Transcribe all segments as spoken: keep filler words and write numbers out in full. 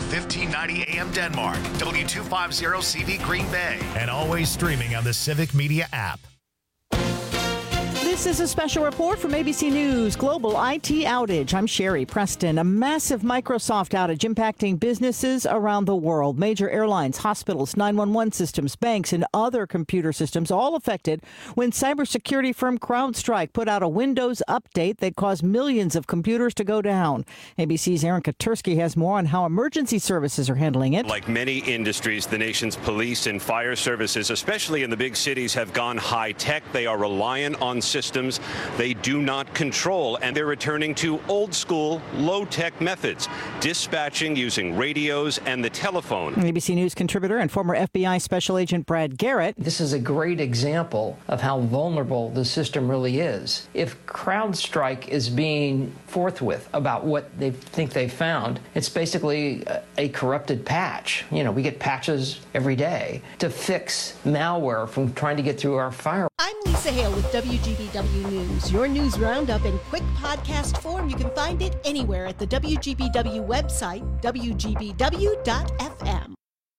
fifteen ninety A M Denmark, W two fifty C V Green Bay, and always streaming on the Civic Media app. This is a special report from A B C News Global I T Outage. I'm Sherry Preston. A massive Microsoft outage impacting businesses around the world. Major airlines, hospitals, nine one one systems, banks, and other computer systems all affected when cybersecurity firm CrowdStrike put out a Windows update that caused millions of computers to go down. A B C's Aaron Katursky has more on how emergency services are handling it. Like many industries, the nation's police and fire services, especially in the big cities, have gone high-tech. They are reliant on systems they do not control, and they're returning to old-school, low-tech methods, dispatching using radios and the telephone. A B C News contributor and former F B I Special Agent Brad Garrett. This is a great example of how vulnerable the system really is. If CrowdStrike is being forthwith about what they think they found, it's basically a, a corrupted patch. You know, we get patches every day to fix malware from trying to get through our firewall. I'm Lisa Hale with W G B W News. Your news roundup in quick podcast form. You can find it anywhere at the W G B W website, W G B W dot F M.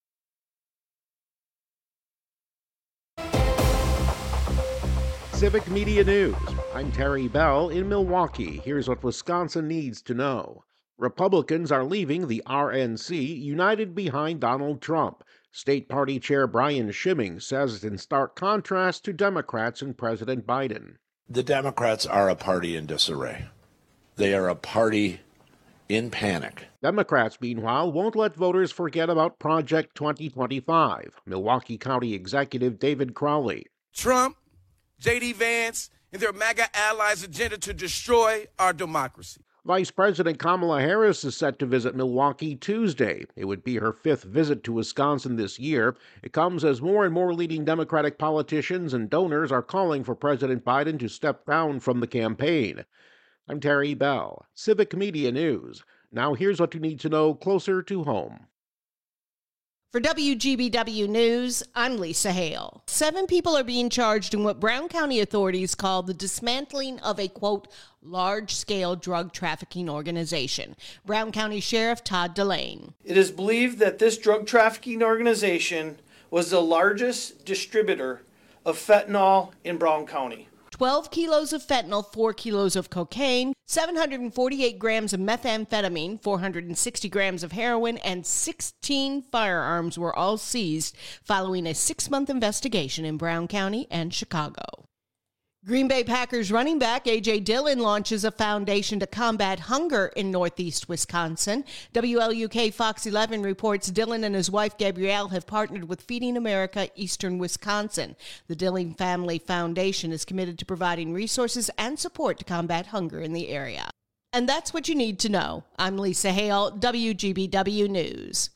Civic Media News. I'm Terry Bell in Milwaukee. Here's what Wisconsin needs to know. Republicans are leaving the R N C united behind Donald Trump. State Party Chair Brian Schimming says it's in stark contrast to Democrats and President Biden. The Democrats are a party in disarray. They are a party in panic. Democrats, meanwhile, won't let voters forget about Project twenty twenty-five. Milwaukee County Executive David Crowley. Trump, J D. Vance, and their MAGA allies' agenda to destroy our democracy. Vice President Kamala Harris is set to visit Milwaukee Tuesday. It would be her fifth visit to Wisconsin this year. It comes as more and more leading Democratic politicians and donors are calling for President Biden to step down from the campaign. I'm Terry Bell, Civic Media News. Now here's what you need to know closer to home. For W G B W News, I'm Lisa Hale. Seven people are being charged in what Brown County authorities call the dismantling of a, quote, large-scale drug trafficking organization. Brown County Sheriff Todd Delane. It is believed that this drug trafficking organization was the largest distributor of fentanyl in Brown County. twelve kilos of fentanyl, four kilos of cocaine, seven hundred forty-eight grams of methamphetamine, four hundred sixty grams of heroin, and sixteen firearms were all seized following a six-month investigation in Brown County and Chicago. Green Bay Packers running back A J. Dillon launches a foundation to combat hunger in northeast Wisconsin. W L U K Fox eleven reports Dillon and his wife Gabrielle have partnered with Feeding America Eastern Wisconsin. The Dillon Family Foundation is committed to providing resources and support to combat hunger in the area. And that's what you need to know. I'm Lisa Hale, W G B W News.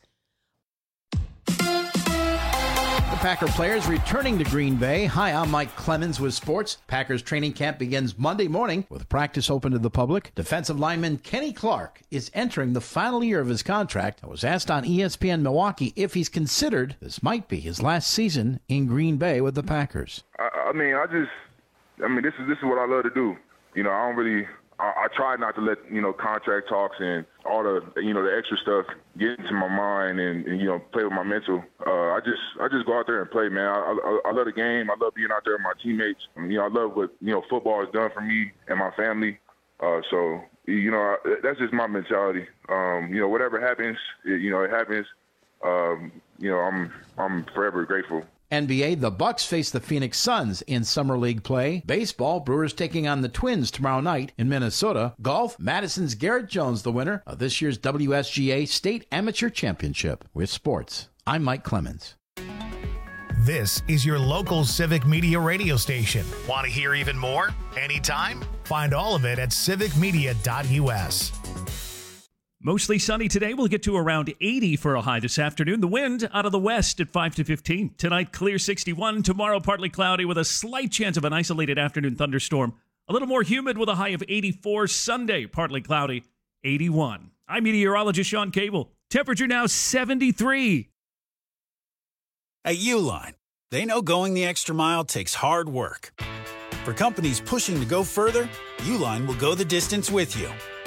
Packer players returning to Green Bay. Hi, I'm Mike Clemens with sports. Packers training camp begins Monday morning with practice open to the public. Defensive lineman Kenny Clark is entering the final year of his contract and was asked on E S P N Milwaukee if he's considered this might be his last season in Green Bay with the Packers. I, I mean, I just, I mean, this is this is what I love to do. You know, I don't really, I, I try not to let, you know, contract talks and all the, you know, the extra stuff get into my mind and, and you know, play with my mental. Uh, I just I just go out there and play, man. I, I, I love the game. I love being out there with my teammates. You know, I love what, you know, football has done for me and my family. Uh, so, you know, that's just my mentality. Um, you know, whatever happens, it, you know, it happens. Um, you know, I'm I'm forever grateful. N B A, the Bucks face the Phoenix Suns in Summer League play. Baseball, Brewers taking on the Twins tomorrow night in Minnesota. Golf, Madison's Garrett Jones, the winner of this year's W S G A State Amateur Championship. With sports, I'm Mike Clemens. This is your local Civic Media radio station. Want to hear even more? Anytime? Find all of it at civic media dot U S. Mostly sunny today. We'll get to around eighty for a high this afternoon. The wind out of the west at five to fifteen. Tonight, clear sixty-one. Tomorrow, partly cloudy with a slight chance of an isolated afternoon thunderstorm. A little more humid with a high of eighty-four. Sunday, partly cloudy, eighty-one. I'm meteorologist Sean Cable. Temperature now seventy-three. At Uline, they know going the extra mile takes hard work. For companies pushing to go further, Uline will go the distance with you.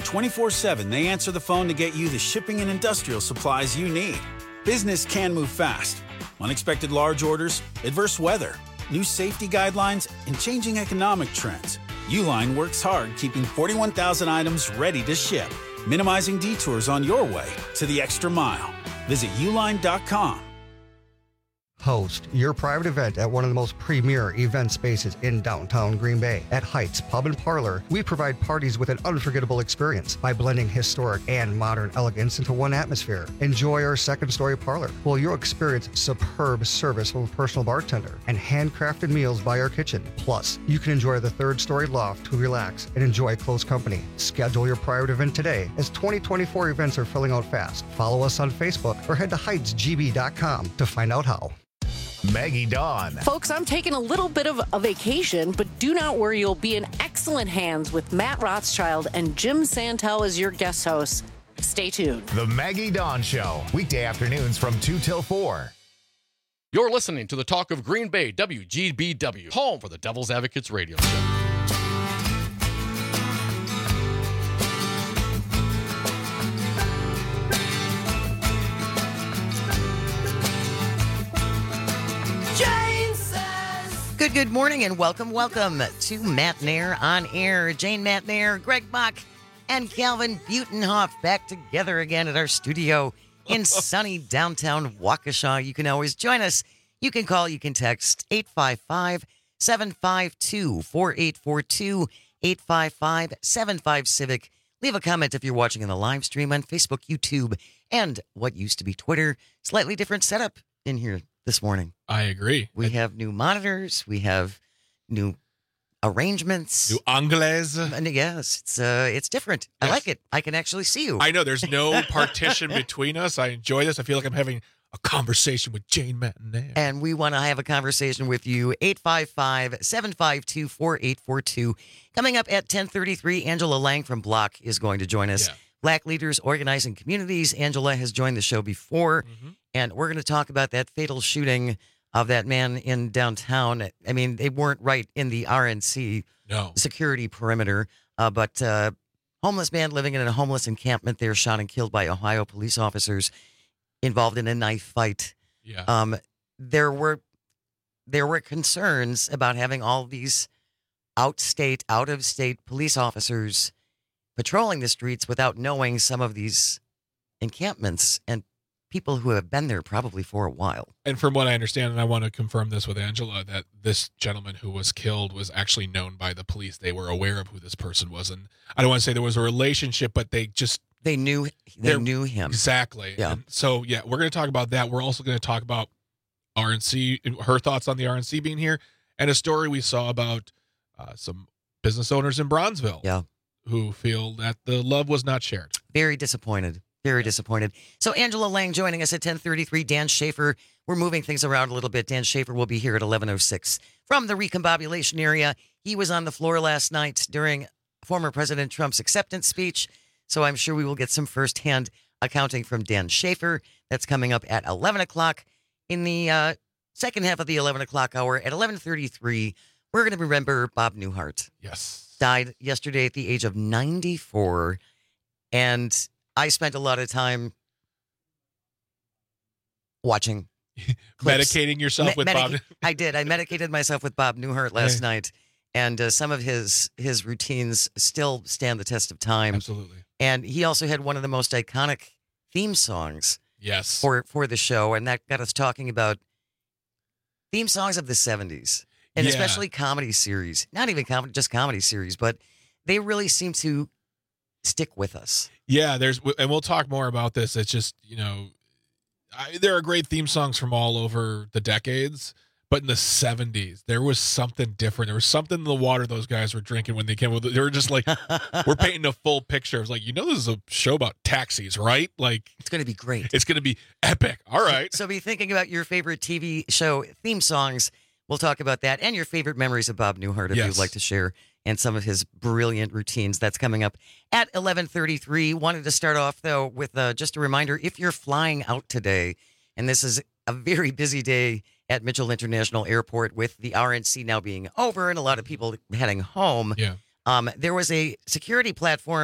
twenty-four seven, they answer the phone to get you the shipping and industrial supplies you need. Business can move fast. Unexpected large orders, adverse weather, new safety guidelines, and changing economic trends. Uline works hard keeping forty-one thousand items ready to ship, minimizing detours on your way to the extra mile. Visit uline dot com. Host your private event at one of the most premier event spaces in downtown Green Bay. At Heights Pub and Parlor, we provide parties with an unforgettable experience by blending historic and modern elegance into one atmosphere. Enjoy our second story parlor, where you'll experience superb service from a personal bartender and handcrafted meals by our kitchen. Plus, you can enjoy the third story loft to relax and enjoy close company. Schedule your private event today, as twenty twenty-four events are filling out fast. Follow us on Facebook or head to heights g b dot com to find out how. Maggie Dawn. Folks, I'm taking a little bit of a vacation, but do not worry, you'll be in excellent hands with Matt Rothschild and Jim Santel as your guest hosts. Stay tuned. The Maggie Dawn Show, weekday afternoons from two till four. You're listening to the Talk of Green Bay, W G B W, home for the Devil's Advocates radio show. Good, good morning and welcome, welcome to Matt Nair on Air. Jane Matt Nair, Greg Bach, and Calvin Butenhoff back together again at our studio in sunny downtown Waukesha. You can always join us. You can call, you can text eight five five, seven five two, four eight four two, eight five five, seven five Civic. Leave a comment if you're watching in the live stream on Facebook, YouTube, and what used to be Twitter. Slightly different setup in here this morning. I agree. We have new monitors. We have new arrangements. New angles. And yes, it's uh, it's different. Yes. I like it. I can actually see you. I know. There's no partition between us. I enjoy this. I feel like I'm having a conversation with Jane Matt Nair. And we want to have a conversation with you. eight five five, seven five two, four eight four two. Coming up at ten thirty-three, Angela Lang from Block is going to join us. Yeah. Black Leaders Organizing Communities. Angela has joined the show before. Mm-hmm. And we're going to talk about that fatal shooting of that man in downtown. I mean, they weren't right in the R N C no. security perimeter, uh, but uh, homeless man living in a homeless encampment there, shot and killed by Ohio police officers involved in a knife fight. Yeah. Um, there were there were concerns about having all these outstate, out-of-state police officers patrolling the streets without knowing some of these encampments and people who have been there probably for a while. And from what I understand, and I want to confirm this with Angela, that this gentleman who was killed was actually known by the police. They were aware of who this person was. And I don't want to say there was a relationship, but they just... They knew they knew him. Exactly. Yeah. And so, yeah, we're going to talk about that. We're also going to talk about R N C, her thoughts on the R N C being here, and a story we saw about uh, some business owners in Bronzeville yeah. who feel that the love was not shared. Very disappointed. Very disappointed. So Angela Lang joining us at ten thirty-three. Dan Schaefer, we're moving things around a little bit. Dan Schaefer will be here at eleven oh six from the recombobulation area. He was on the floor last night during former President Trump's acceptance speech, so I'm sure we will get some firsthand accounting from Dan Schaefer. That's coming up at eleven o'clock. In the uh, second half of the eleven o'clock hour at eleven thirty-three, we're going to remember Bob Newhart. Yes. Died yesterday at the age of ninety-four, and I spent a lot of time watching clips. Medicating yourself Me- with medic- Bob. I did. I medicated myself with Bob Newhart last hey. night, and uh, some of his his routines still stand the test of time. Absolutely. And he also had one of the most iconic theme songs. Yes. For for the show, and that got us talking about theme songs of the seventies, and yeah. especially comedy series. Not even comedy, just comedy series, but they really seem to stick with us. Yeah, there's, and we'll talk more about this. It's just, you know, I, there are great theme songs from all over the decades, but in the seventies, there was something different. There was something in the water those guys were drinking when they came with it. They were just like, we're painting a full picture. It was like, you know, this is a show about taxis, right? Like, it's going to be great. It's going to be epic. All right. So, so be thinking about your favorite T V show theme songs. We'll talk about that and your favorite memories of Bob Newhart if yes. you'd like to share, and some of his brilliant routines. That's coming up at eleven thirty-three. Wanted to start off, though, with uh, just a reminder, if you're flying out today, and this is a very busy day at Mitchell International Airport with the R N C now being over and a lot of people heading home, yeah. um, there was a security platform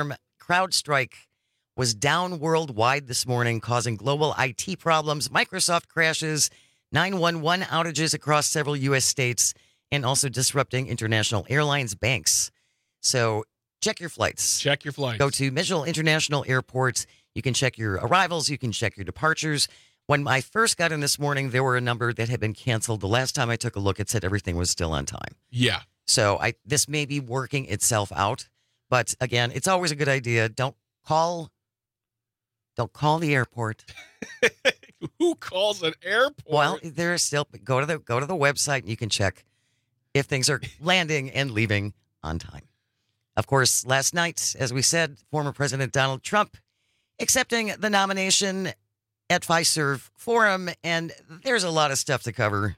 CrowdStrike was down worldwide this morning, causing global I T problems, Microsoft crashes, nine one one outages across several U S states, and also disrupting international airlines, banks. So check your flights. Check your flights. Go to Mitchell International Airport. You can check your arrivals. You can check your departures. When I first got in this morning, there were a number that had been canceled. The last time I took a look, it said everything was still on time. Yeah. So I this may be working itself out. But again, it's always a good idea. Don't call. Don't call the airport. Who calls an airport? Well, there's still go to the go to the website and you can check if things are landing and leaving on time. Of course, last night, as we said, former President Donald Trump accepting the nomination at Fiserv Forum, and there's a lot of stuff to cover.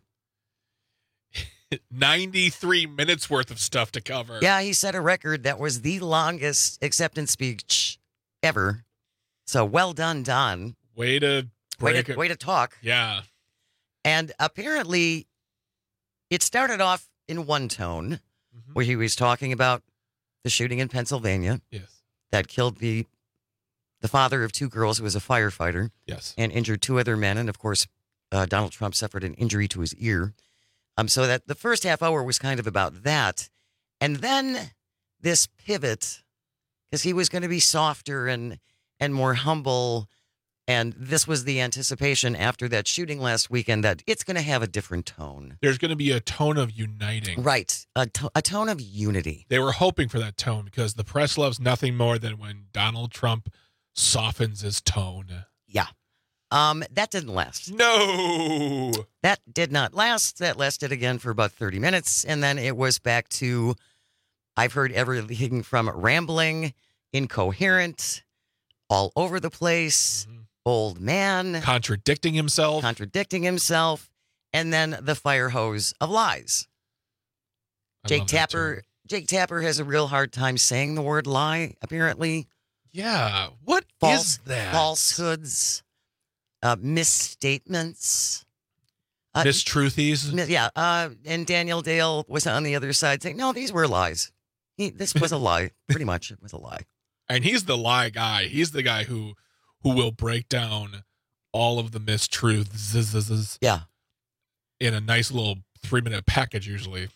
ninety-three minutes worth of stuff to cover. Yeah, he set a record that was the longest acceptance speech ever. So well done, Don. Way to way break to, it. way to talk. Yeah. And apparently, it started off in one tone, mm-hmm. where he was talking about the shooting in Pennsylvania. Yes. That killed the the father of two girls who was a firefighter. Yes. And injured two other men. And of course, uh, Donald Trump suffered an injury to his ear. Um, so that the first half hour was kind of about that. And then this pivot, because he was going to be softer and and more humble. And this was the anticipation after that shooting last weekend that it's going to have a different tone. There's going to be a tone of uniting. Right. A, to- a tone of unity. They were hoping for that tone because the press loves nothing more than when Donald Trump softens his tone. Yeah. Um, that didn't last. No. That did not last. That lasted again for about thirty minutes. And then it was back to, I've heard everything from rambling, incoherent, all over the place, mm-hmm. old man. Contradicting himself. Contradicting himself. And then the fire hose of lies. I Jake Tapper Jake Tapper has a real hard time saying the word lie, apparently. Yeah. What False, is that? Falsehoods. Uh, misstatements. Uh, Mistruthies. Yeah. Uh, and Daniel Dale was on the other side saying, no, these were lies. He, this was a lie. Pretty much it was a lie. And he's the lie guy. He's the guy who who will break down all of the mistruths. Yeah. In a nice little three-minute package, usually.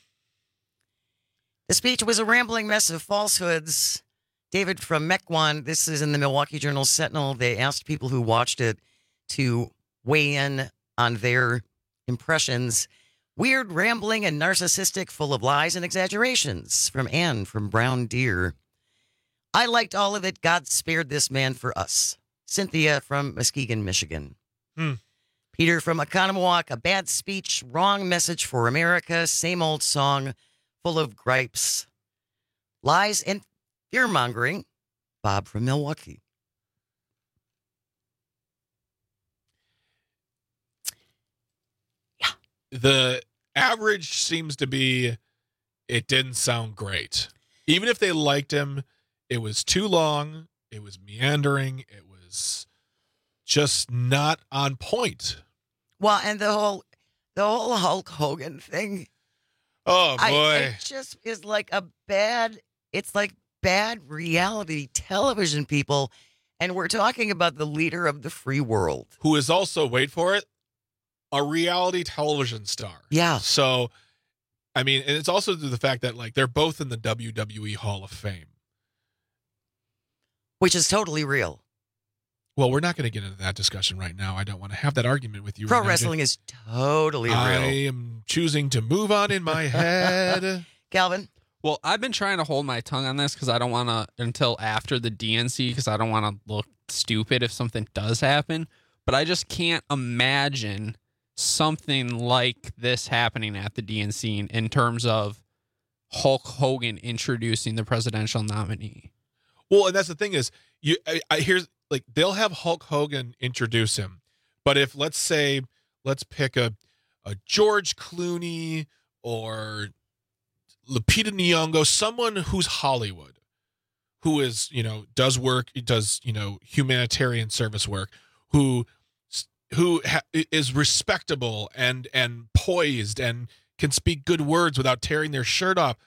The speech was a rambling mess of falsehoods. David from Mequon, this is in the Milwaukee Journal-Sentinel. They asked people who watched it to weigh in on their impressions. Weird, rambling, and narcissistic, full of lies and exaggerations. From Ann from Brown Deer. I liked all of it. God spared this man for us. Cynthia from Muskegon, Michigan. Hmm. Peter from Oconomowoc, a bad speech, wrong message for America, same old song, full of gripes, lies, and fear-mongering. Bob from Milwaukee. Yeah. The average seems to be, it didn't sound great. Even if they liked him, it was too long. It was meandering. It was just not on point. Well, and the whole, the whole Hulk Hogan thing. Oh boy, I, it just is like a bad. It's like bad reality television, people, and we're talking about the leader of the free world, who is also, wait for it, a reality television star. Yeah. So, I mean, and it's also to the fact that like they're both in the W W E Hall of Fame. Which is totally real. Well, we're not going to get into that discussion right now. I don't want to have that argument with you. Pro right wrestling now. is totally real. I am choosing to move on in my head. Calvin? Well, I've been trying to hold my tongue on this because I don't want to, until after the D N C, because I don't want to look stupid if something does happen. But I just can't imagine something like this happening at the D N C in, in terms of Hulk Hogan introducing the presidential nominee. Well, and that's the thing is, you I, I here's like they'll have Hulk Hogan introduce him, but if let's say let's pick a a George Clooney or Lupita Nyong'o, someone who's Hollywood, who is you know does work, does you know humanitarian service work, who who ha- is respectable and and poised and can speak good words without tearing their shirt off.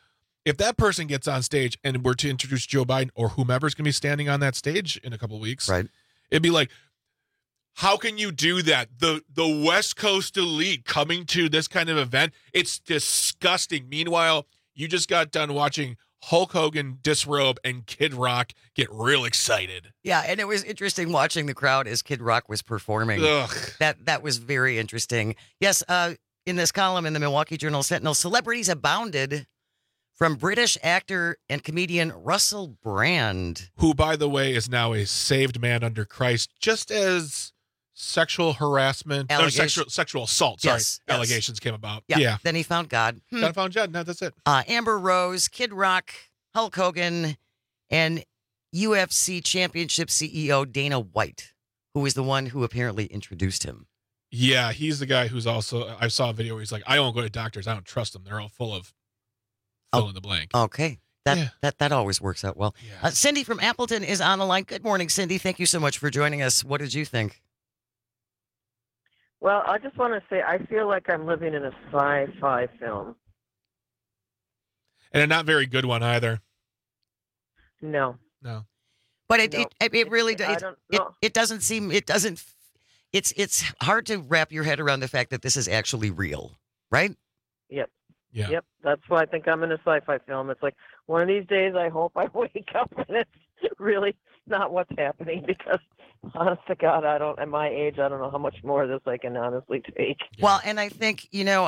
if that person gets on stage and were to introduce Joe Biden or whomever's going to be standing on that stage in a couple of weeks, right? It'd be like, how can you do that? The the West Coast elite coming to this kind of event, it's disgusting. Meanwhile, you just got done watching Hulk Hogan disrobe and Kid Rock get real excited. Yeah, and it was interesting watching the crowd as Kid Rock was performing. Ugh. That that was very interesting. Yes, uh, in this column in the Milwaukee Journal Sentinel, celebrities abounded from British actor and comedian Russell Brand. Who, by the way, is now a saved man under Christ, just as sexual harassment, no, sexual, sexual assault, sorry, yes, yes. allegations came about. Yeah, yeah. Then he found God. Hmm. God found God. No, that's it. Uh, Amber Rose, Kid Rock, Hulk Hogan, and U F C Championship C E O Dana White, who was the one who apparently introduced him. Yeah, he's the guy who's also, I saw a video where he's like, I won't go to doctors. I don't trust them. They're all full of fill oh, in the blank. Okay. That, yeah. that that always works out well. Yeah. Uh, Cindy from Appleton is on the line. Good morning, Cindy. Thank you so much for joining us. What did you think? Well, I just want to say I feel like I'm living in a sci-fi film. And a not very good one either. No. No. But it no. it, it really does. It, it, it doesn't seem, it doesn't, it's it's hard to wrap your head around the fact that this is actually real, right? Yep. Yeah. Yep. That's why I think I'm in a sci-fi film. It's like one of these days I hope I wake up and it's really not what's happening because honest to God, I don't, at my age, I don't know how much more of this I can honestly take. Yeah. Well, and I think, you know,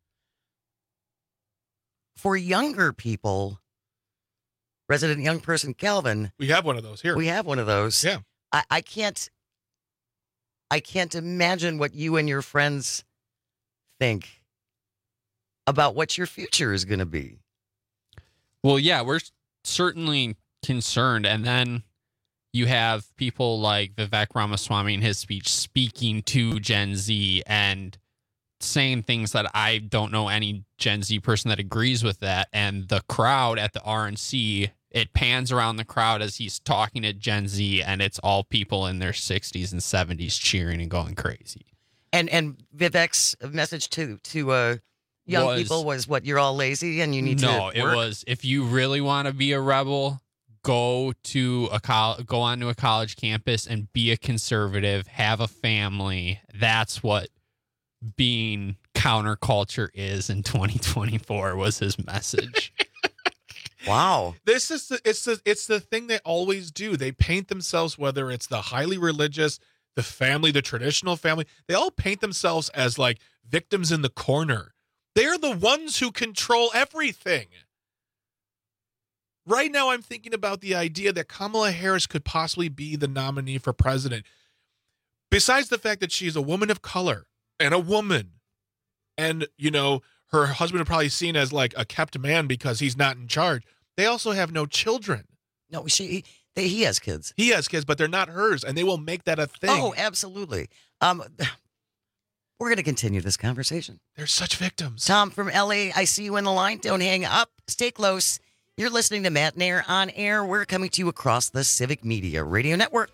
for younger people, resident young person Calvin, we have one of those here. We have one of those. Yeah. I, I can't, I can't imagine what you and your friends think about what your future is going to be. Well, yeah, we're certainly concerned. And then you have people like Vivek Ramaswamy in his speech speaking to Gen Z and saying things that I don't know any Gen Z person that agrees with that. And the crowd at the R N C, it pans around the crowd as he's talking to Gen Z, and it's all people in their sixties and seventies cheering and going crazy. And and Vivek's message to to uh, young was, people was what, you're all lazy and you need no, to No, work? It was, if you really want to be a rebel, go to a col- go onto a college campus and be a conservative, have a family. That's what being counterculture is in twenty twenty-four, was his message. Wow. This is the, it's the, it's the thing they always do. They paint themselves, whether it's the highly religious, the family, the traditional family, they all paint themselves as like victims in the corner. They're the ones who control everything. Right now, I'm thinking about the idea that Kamala Harris could possibly be the nominee for president. Besides the fact that she's a woman of color and a woman, and, you know, her husband would probably seen as like a kept man because he's not in charge. They also have no children. No, she they, he has kids. He has kids, but they're not hers, and they will make that a thing. Oh, absolutely. Um, we're going to continue this conversation. They're such victims. Tom from L A, I see you in the line. Don't hang up. Stay close. You're listening to Matt Nair on air. We're coming to you across the Civic Media Radio Network.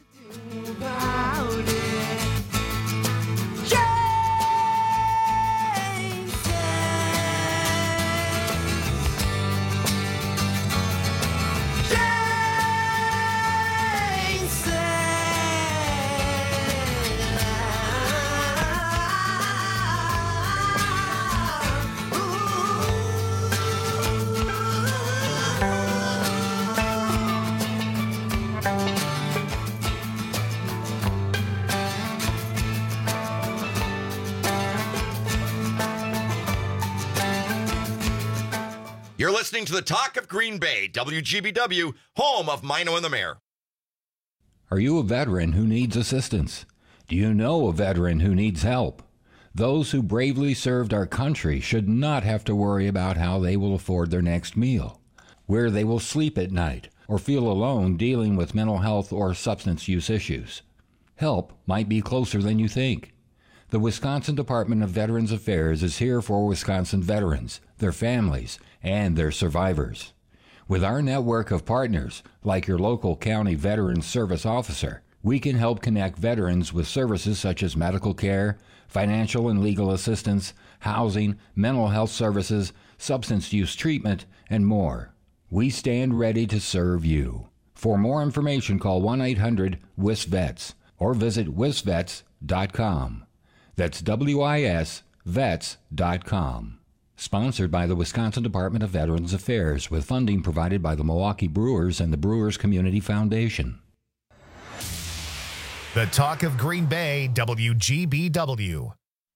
You're listening to the Talk of Green Bay, W G B W, home of Mino and the Mayor. Are you a veteran who needs assistance? Do you know a veteran who needs help? Those who bravely served our country should not have to worry about how they will afford their next meal, where they will sleep at night, or feel alone dealing with mental health or substance use issues. Help might be closer than you think. The Wisconsin Department of Veterans Affairs is here for Wisconsin veterans, their families, and their survivors. With our network of partners, like your local county veterans service officer, we can help connect veterans with services such as medical care, financial and legal assistance, housing, mental health services, substance use treatment, and more. We stand ready to serve you. For more information, call one eight hundred W I S vets or visit wisvets dot com. That's W I S vets dot com. Sponsored by the Wisconsin Department of Veterans Affairs, with funding provided by the Milwaukee Brewers and the Brewers Community Foundation. The Talk of Green Bay, W G B W.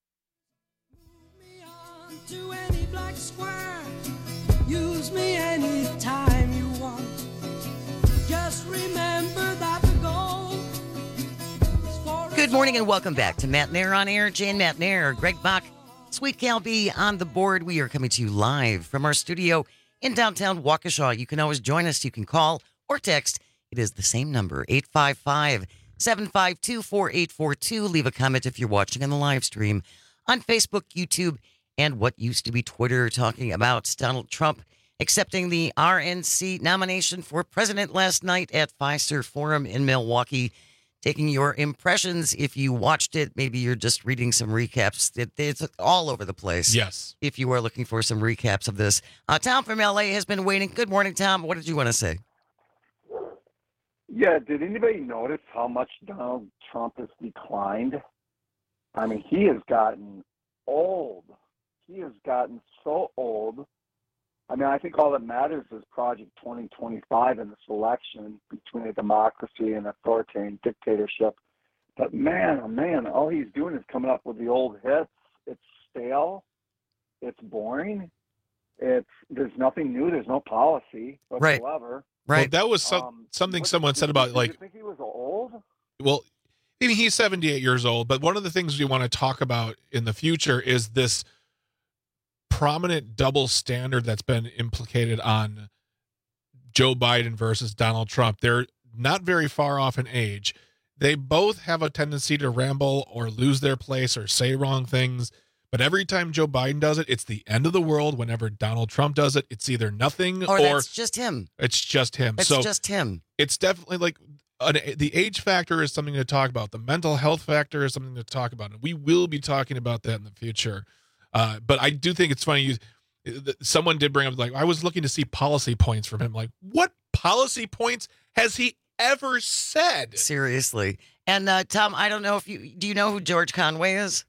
To any black square, use me anytime you want. Just remember that the goal is for Good morning and welcome back to Matt Nair on Air. Jane Matt Nair, Greg Bach, Sweet Cal B on the board. We are coming to you live from our studio in downtown Waukesha. You can always join us. You can call or text. It is the same number, eight five five, seven five two, four eight four two. Leave a comment if you're watching on the live stream on Facebook, YouTube, and what used to be Twitter, talking about Donald Trump accepting the R N C nomination for president last night at Fiserv Forum in Milwaukee. Taking your impressions if you watched it. Maybe you're just reading some recaps. It, it's all over the place. Yes. If you are looking for some recaps of this. Uh, Tom from L A has been waiting. Good morning, Tom. What did you want to say? Yeah, did anybody notice how much Donald Trump has declined? I mean, he has gotten old. He has gotten so old. I mean, I think all that matters is Project twenty twenty-five and this election between a democracy and authoritarian dictatorship. But man, oh man, all he's doing is coming up with the old hits. It's stale. It's boring. It's there's nothing new. There's no policy whatsoever. Right. Well, that was some, Um, something what- someone did said you- about did like you think he was old? Well, I mean, he's seventy-eight years old, but one of the things we want to talk about in the future is this prominent double standard that's been implicated on Joe Biden versus Donald Trump. They're not very far off in age. They both have a tendency to ramble or lose their place or say wrong things. But every time Joe Biden does it, it's the end of the world. Whenever Donald Trump does it, it's either nothing Or, or, that's just him. it's just him. It's so just him. it's definitely like an, the age factor is something to talk about. The mental health factor is something to talk about. And we will be talking about that in the future. Uh, but I do think it's funny. You, someone did bring up, like, I was looking to see policy points from him. Like, what policy points has he ever said? Seriously. And uh, Tom, I don't know if you, do you know who George Conway is?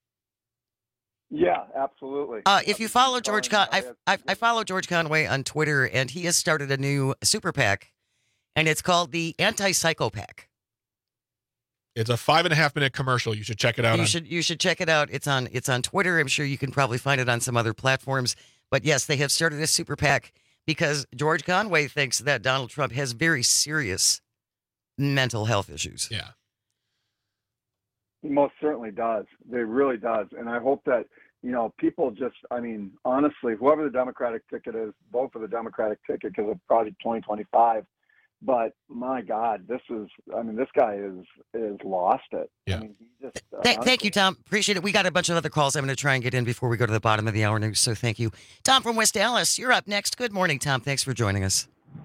Yeah, absolutely. Uh, if you follow George Con, I, I, I follow George Conway on Twitter, and he has started a new super PAC, and it's called the Anti-Psycho PAC. It's a five and a half minute commercial. You should check it out. You on- should you should check it out. It's on it's on Twitter. I'm sure you can probably find it on some other platforms. But yes, they have started a super PAC because George Conway thinks that Donald Trump has very serious mental health issues. Yeah. He most certainly does. They really does. And I hope that, you know, people just, I mean, honestly, whoever the Democratic ticket is, vote for the Democratic ticket because of Project twenty twenty-five. But my God, this is, I mean, this guy is, is lost it. Yeah. I mean, he just, uh, Th- thank you, Tom. Appreciate it. We got a bunch of other calls I'm going to try and get in before we go to the bottom of the hour news. So thank you. Tom from West Dallas, you're up next. Good morning, Tom. Thanks for joining us.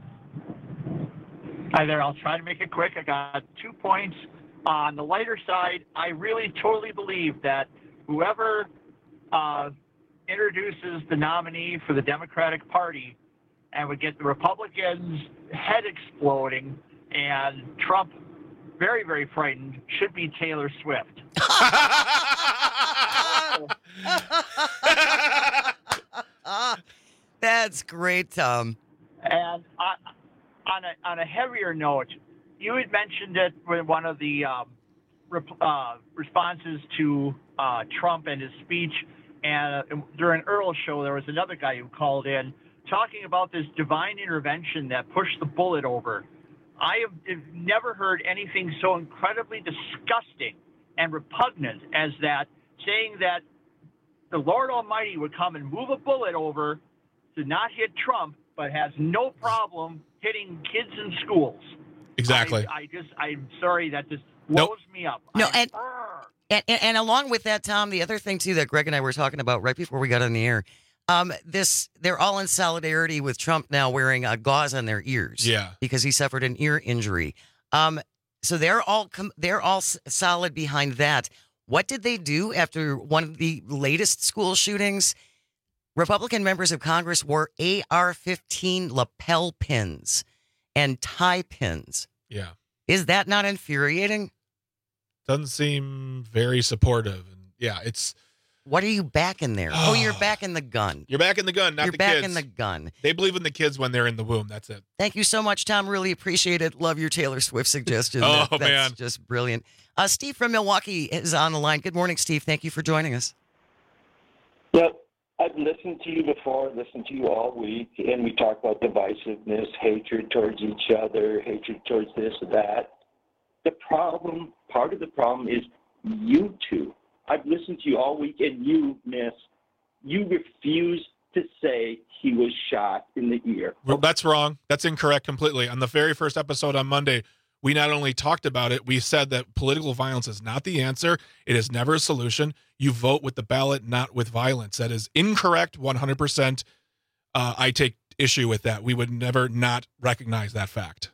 Hi there. I'll try to make it quick. I got two points. On the lighter side, I really totally believe that whoever uh, introduces the nominee for the Democratic Party and would get the Republicans' head exploding and Trump very, very frightened should be Taylor Swift. That's great, Tom. And on, on a on a heavier note, you had mentioned it with one of the um, rep- uh, responses to uh, Trump and his speech. And uh, during Earl's show, there was another guy who called in talking about this divine intervention that pushed the bullet over. I have, have never heard anything so incredibly disgusting and repugnant as that, saying that the Lord Almighty would come and move a bullet over to not hit Trump, but has no problem hitting kids in schools. Exactly. I, I just, I'm sorry, that just blows Nope. me up. No, I- and, and and and along with that, Tom, the other thing too that Greg and I were talking about right before we got on the air, um, this they're all in solidarity with Trump now wearing a gauze on their ears, Yeah. because he suffered an ear injury. Um, so they're all com- they're all s- solid behind that. What did they do after one of the latest school shootings? Republican members of Congress wore A R fifteen lapel pins and tie pins. Yeah. Is that not infuriating? Doesn't seem very supportive. And yeah, it's. What are you backing there? Oh, you're backing the gun. You're backing the gun, not you're the backing kids. the gun. They believe in the kids when they're in the womb. That's it. Thank you so much, Tom. Really appreciate it. Love your Taylor Swift suggestion. Oh, that, that's man. just brilliant. Uh, Steve from Milwaukee is on the line. Good morning, Steve. Thank you for joining us. Yep. I've listened to you before, listened to you all week, and we talk about divisiveness, hatred towards each other, hatred towards this or that. The problem, part of the problem is you two. I've listened to you all week, and you, miss, you refuse to say he was shot in the ear. Well, that's wrong. That's incorrect completely. On the very first episode on Monday, we not only talked about it, we said that political violence is not the answer. It is never a solution. You vote with the ballot, not with violence. That is incorrect, one hundred percent. Uh, I take issue with that. We would never not recognize that fact.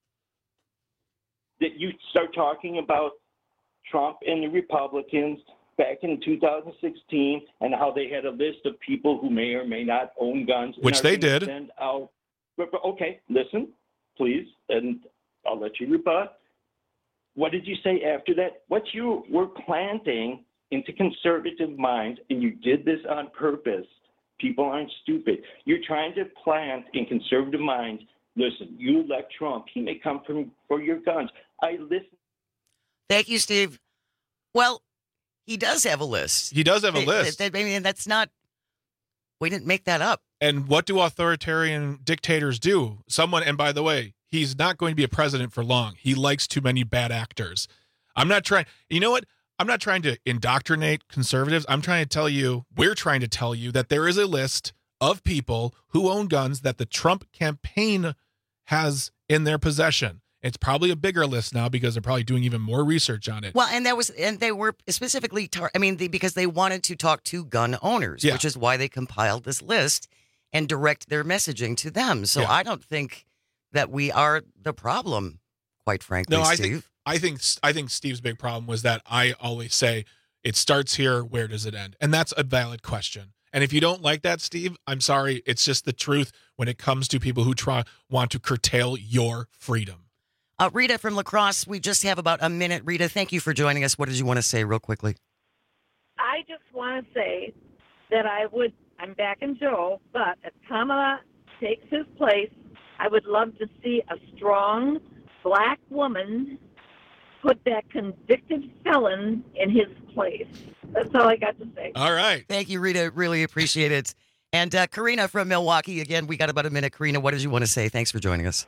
That you start talking about Trump and the Republicans back in two thousand sixteen and how they had a list of people who may or may not own guns. and Which are they gonna did. Send out, but, but, okay, listen, please, and I'll let you rebut. What did you say after that? What you were planting into conservative minds, and you did this on purpose. People aren't stupid. You're trying to plant in conservative minds, listen, you elect Trump, he may come from for your guns. I listen. Thank you, Steve. Well, he does have a list. He does have a They- list. they- I mean, that's not, we didn't make that up. And what do authoritarian dictators do? Someone, and by the way, he's not going to be a president for long. He likes too many bad actors. I'm not trying, you know what? I'm not trying to indoctrinate conservatives. I'm trying to tell you, we're trying to tell you that there is a list of people who own guns that the Trump campaign has in their possession. It's probably a bigger list now because they're probably doing even more research on it. Well, and that was, and they were specifically, tar- I mean, they, because they wanted to talk to gun owners, Yeah. which is why they compiled this list and direct their messaging to them. So Yeah. I don't think that we are the problem, quite frankly, No, I Steve. think I think I think Steve's big problem was that I always say it starts here, where does it end? And that's a valid question. And if you don't like that, Steve, I'm sorry. It's just the truth when it comes to people who try want to curtail your freedom. Uh, Rita from La Crosse, we just have about a minute. Rita, thank you for joining us. What did you want to say real quickly? I just want to say that I would, I'm backing Joe, but if Kamala takes his place, I would love to see a strong black woman put that convicted felon in his place. That's all I got to say. All right. Thank you, Rita. Really appreciate it. And uh, Karina from Milwaukee, again, we got about a minute. Karina, what did you want to say? Thanks for joining us.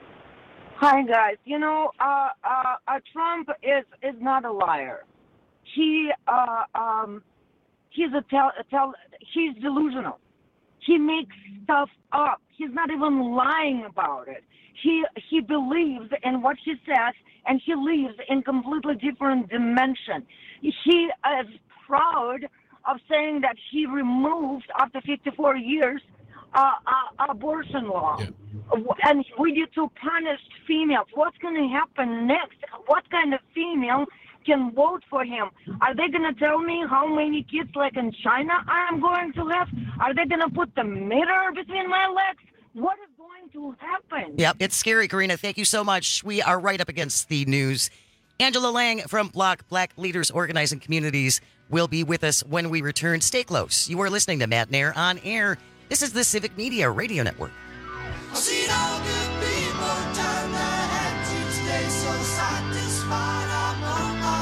Hi, guys. You know, uh, uh, uh, Trump is is not a liar. He uh, um, he's a tell, a tell. He's delusional. He makes stuff up. He's not even lying about it. He he believes in what he says, and he lives in completely different dimension. He is proud of saying that he removed after fifty-four years uh, uh, abortion law. Yeah. And we need to punish females. What's going to happen next? What kind of female can vote for him? Are they going to tell me how many kids, like in China, I'm going to have? Are they going to put the mirror between my legs? What is going to happen? Yep, it's scary, Karina. Thank you so much. We are right up against the news. Angela Lang from Block Black Leaders Organizing Communities will be with us when we return. Stay close. You are listening to Matt Nair on Air. This is the Civic Media Radio Network. I've seen all good people turn their heads each day, so satisfied I'm on my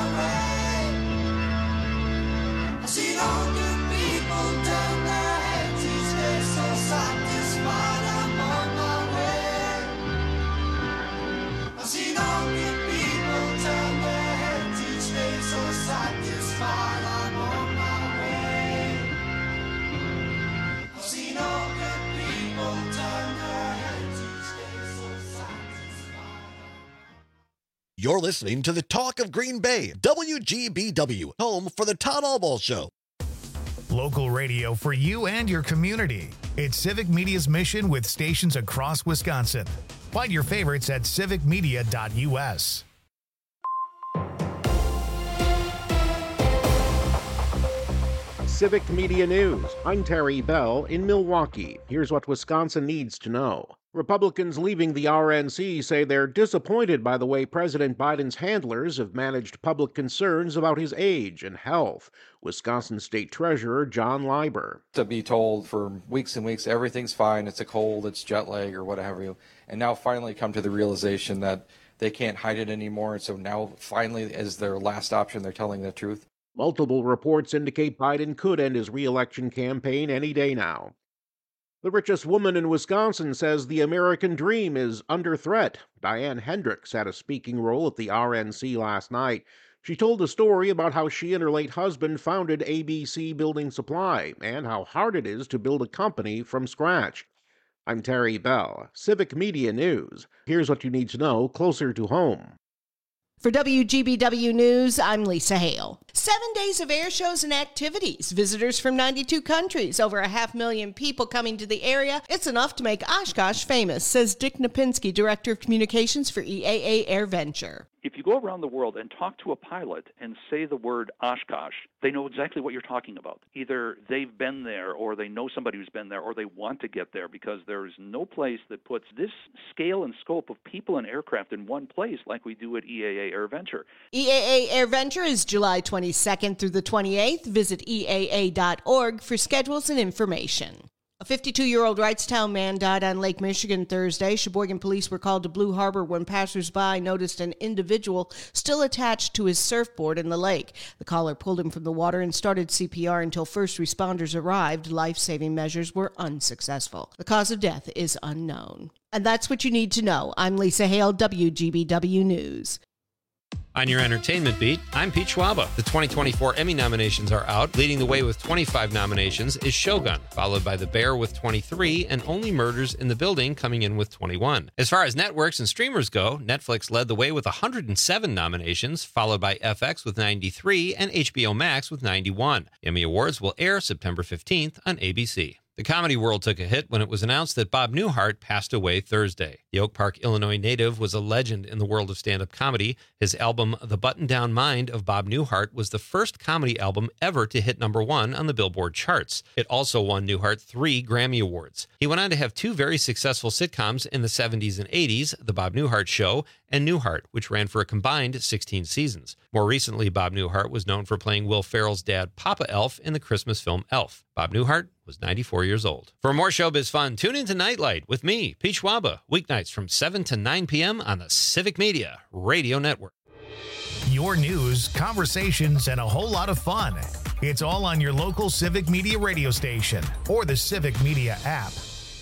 way. I've seen all good people turn their heads each day, so satisfied I'm on my way. I've seen all good people turn their heads each day, so satisfied I'm on my way. I've seen all good people turn their heads each day, so satisfied. You're listening to the Talk of Green Bay, W G B W, home for the Todd Allball Show. Local radio for you and your community. It's Civic Media's mission with stations across Wisconsin. Find your favorites at civic media dot U S. Civic Media News. I'm Terry Bell in Milwaukee. Here's what Wisconsin needs to know. Republicans leaving the R N C say they're disappointed by the way President Biden's handlers have managed public concerns about his age and health. Wisconsin State Treasurer John Leiber. To be told for weeks and weeks everything's fine, it's a cold, it's jet lag or whatever, and now finally come to the realization that they can't hide it anymore, and so now finally as their last option they're telling the truth. Multiple reports indicate Biden could end his re-election campaign any day now. The richest woman in Wisconsin says the American dream is under threat. Diane Hendricks had a speaking role at the R N C last night. She told a story about how she and her late husband founded A B C Building Supply and how hard it is to build a company from scratch. I'm Terry Bell, Civic Media News. Here's what you need to know closer to home. For W G B W News, I'm Lisa Hale. Seven days of air shows and activities. Visitors from ninety-two countries. Over a half million people coming to the area. It's enough to make Oshkosh famous, says Dick Napinski, Director of Communications for E A A Air Venture. If you go around the world and talk to a pilot and say the word Oshkosh, they know exactly what you're talking about. Either they've been there or they know somebody who's been there or they want to get there, because there's no place that puts this scale and scope of people and aircraft in one place like we do at E A A Air Venture. E A A Air Venture is July twenty-second through the twenty-eighth. Visit E A A dot org for schedules and information. A fifty-two-year-old Wrightstown man died on Lake Michigan Thursday. Sheboygan police were called to Blue Harbor when passersby noticed an individual still attached to his surfboard in the lake. The caller pulled him from the water and started C P R until first responders arrived. Life-saving measures were unsuccessful. The cause of death is unknown. And that's what you need to know. I'm Lisa Hale, W G B W News. On your entertainment beat, I'm Pete Schwaba. The twenty twenty-four Emmy nominations are out. Leading the way with twenty-five nominations is Shogun, followed by The Bear with twenty-three, and Only Murders in the Building coming in with twenty-one. As far as networks and streamers go, Netflix led the way with one hundred seven nominations, followed by F X with ninety-three and H B O Max with ninety-one. Emmy Awards will air September fifteenth on A B C. The comedy world took a hit when it was announced that Bob Newhart passed away Thursday. The Oak Park, Illinois native was a legend in the world of stand-up comedy. His album, The Button-Down Mind of Bob Newhart, was the first comedy album ever to hit number one on the Billboard charts. It also won Newhart three Grammy Awards. He went on to have two very successful sitcoms in the seventies and eighties, The Bob Newhart Show and Newhart, which ran for a combined sixteen seasons. More recently, Bob Newhart was known for playing Will Ferrell's dad, Papa Elf, in the Christmas film Elf. Bob Newhart was ninety-four years old. For more showbiz fun, tune into Nightlight with me, Pete Schwaba, weeknights from seven to nine p.m. on the Civic Media Radio Network. Your news, conversations, and a whole lot of fun. It's all on your local Civic Media radio station or the Civic Media app.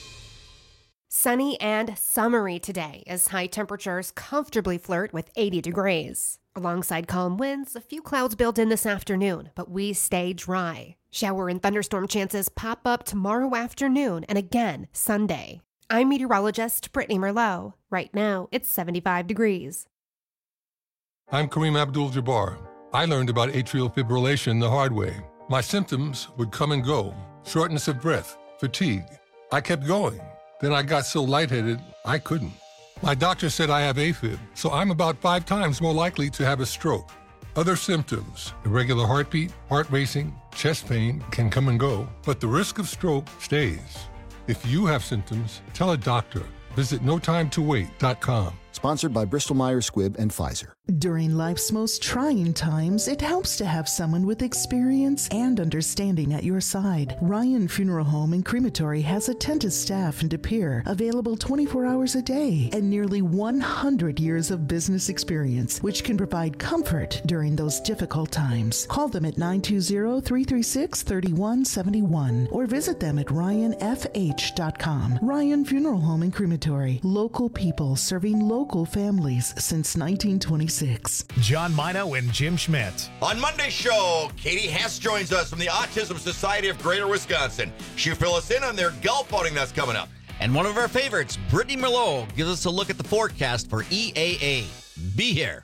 Sunny and summery today as high temperatures comfortably flirt with eighty degrees. Alongside calm winds, a few clouds build in this afternoon, but we stay dry. Shower and thunderstorm chances pop up tomorrow afternoon and again Sunday. I'm meteorologist Brittany Merlot. Right now, it's seventy-five degrees. I'm Kareem Abdul-Jabbar. I learned about atrial fibrillation the hard way. My symptoms would come and go. Shortness of breath, fatigue. I kept going. Then I got so lightheaded, I couldn't. My doctor said I have AFib, so I'm about five times more likely to have a stroke. Other symptoms, irregular heartbeat, heart racing, chest pain can come and go, but the risk of stroke stays. If you have symptoms, tell a doctor. Visit no time to wait dot com. Sponsored by Bristol-Myers Squibb and Pfizer. During life's most trying times, it helps to have someone with experience and understanding at your side. Ryan Funeral Home and Crematory has attentive staff in De Pere, available twenty-four hours a day, and nearly one hundred years of business experience, which can provide comfort during those difficult times. Call them at nine two zero, three three six, three one seven one or visit them at ryan f h dot com. Ryan Funeral Home and Crematory, local people serving local families since nineteen twenty-six. John Mino and Jim Schmidt. On Monday's show, Katie Hess joins us from the Autism Society of Greater Wisconsin. She'll fill us in on their golf outing that's coming up. And one of our favorites, Brittany Merlot, gives us a look at the forecast for E A A. Be here.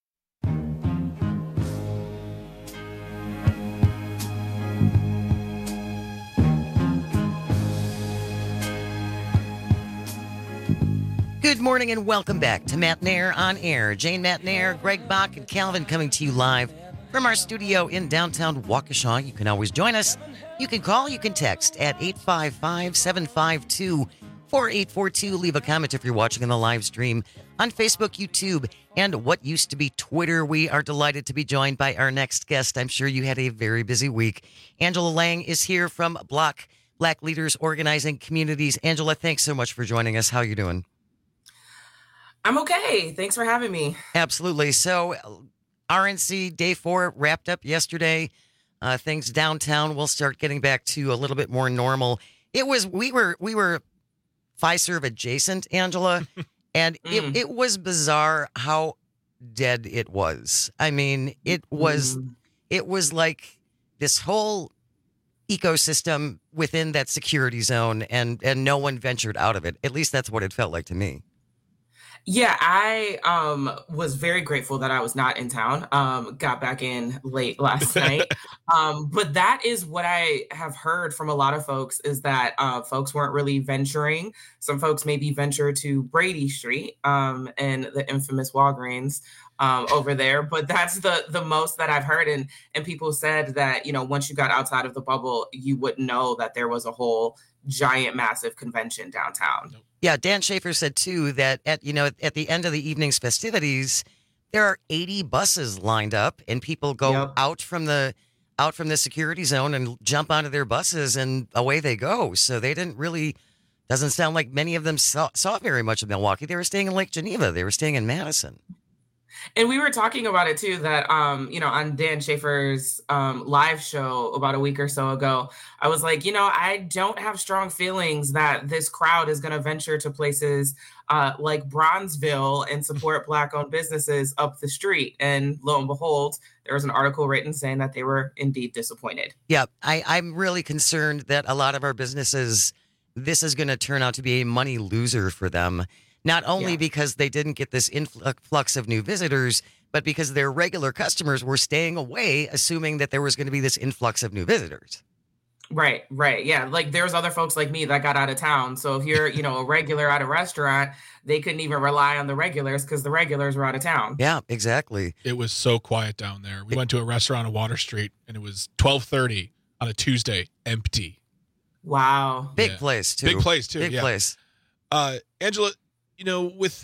Good morning and welcome back to Matt Nair on Air. Jane Matt Nair, Greg Bach, and Calvin coming to you live From our studio in downtown Waukesha, you can always join us. You can call, you can text at eight five five, seven five two, four eight four two. Leave a comment if you're watching in the live stream on Facebook, YouTube, and what used to be Twitter. We are delighted to be joined by our next guest. I'm sure you had a very busy week. Angela Lang is here from Block Black Leaders Organizing Communities. Angela, thanks so much for joining us. How are you doing? I'm okay. Thanks for having me. Absolutely. So R N C Day four wrapped up yesterday. Uh, things downtown will start getting back to a little bit more normal. It was, we were, we were Fiserv adjacent, Angela, and Mm. it, it was bizarre how dead it was. I mean, it was, Mm. it was like this whole ecosystem within that security zone, and, and no one ventured out of it. At least that's what it felt like to me. Yeah, I um, was very grateful that I was not in town. Um, got back in late last night. Um, but that is what I have heard from a lot of folks, is that uh, folks weren't really venturing. Some folks maybe venture to Brady Street um, and the infamous Walgreens um, over there. But that's the the most that I've heard. And, and people said that, you know, once you got outside of the bubble, you wouldn't know that there was a whole giant, massive convention downtown. Yeah, Dan Schaefer said too that at you know at the end of the evening's festivities, there are eighty buses lined up, and people go Yep. out from the out from the security zone and jump onto their buses, and away they go. So they didn't really. Doesn't sound like many of them saw, saw very much of Milwaukee. They were staying in Lake Geneva. They were staying in Madison. And we were talking about it too, that, um, you know, on Dan Schaefer's um, live show about a week or so ago, I was like, you know, I don't have strong feelings that this crowd is going to venture to places uh, like Bronzeville and support Black owned businesses up the street. And lo and behold, there was an article written saying that they were indeed disappointed. Yeah, I, I'm really concerned that a lot of our businesses, this is going to turn out to be a money loser for them. Not only Yeah. because they didn't get this influx of new visitors, but because their regular customers were staying away, assuming that there was going to be this influx of new visitors. Right, right. Yeah. Like there's other folks like me that got out of town. So if you're, you know, a regular at a restaurant, they couldn't even rely on the regulars because the regulars were out of town. Yeah, exactly. It was so quiet down there. We went to a restaurant on Water Street, and it was twelve thirty on a Tuesday, empty. Wow. Big Yeah. place, too. Big place, too. Big yeah. place. Uh, Angela, you know, with